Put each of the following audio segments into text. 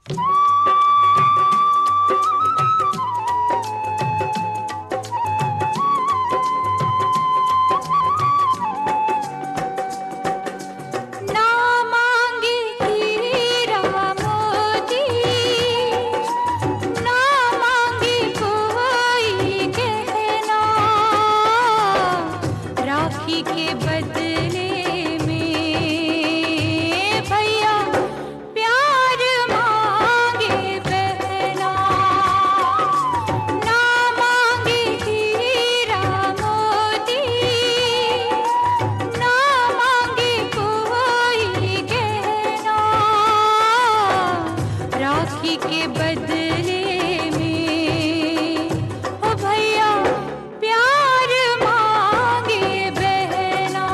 के बदले में ओ भैया प्यार मांगे बहना,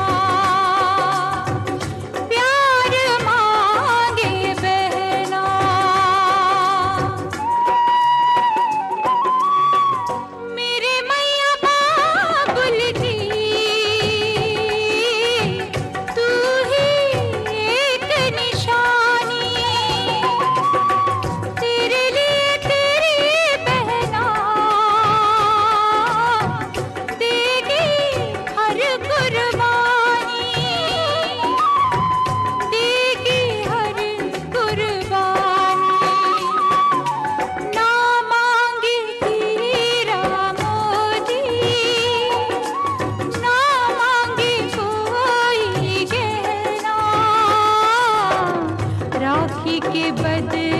प्यार मांगे बहना। मेरे मैया बाबुल की तू ही एक निशानी, तेरे लिए तेरी बहना देगी हर कुर्बानी, देगी हर कुर्बानी। ना मांगी हीरा मोती, ना मांगी कोई गहना, राखी के बदले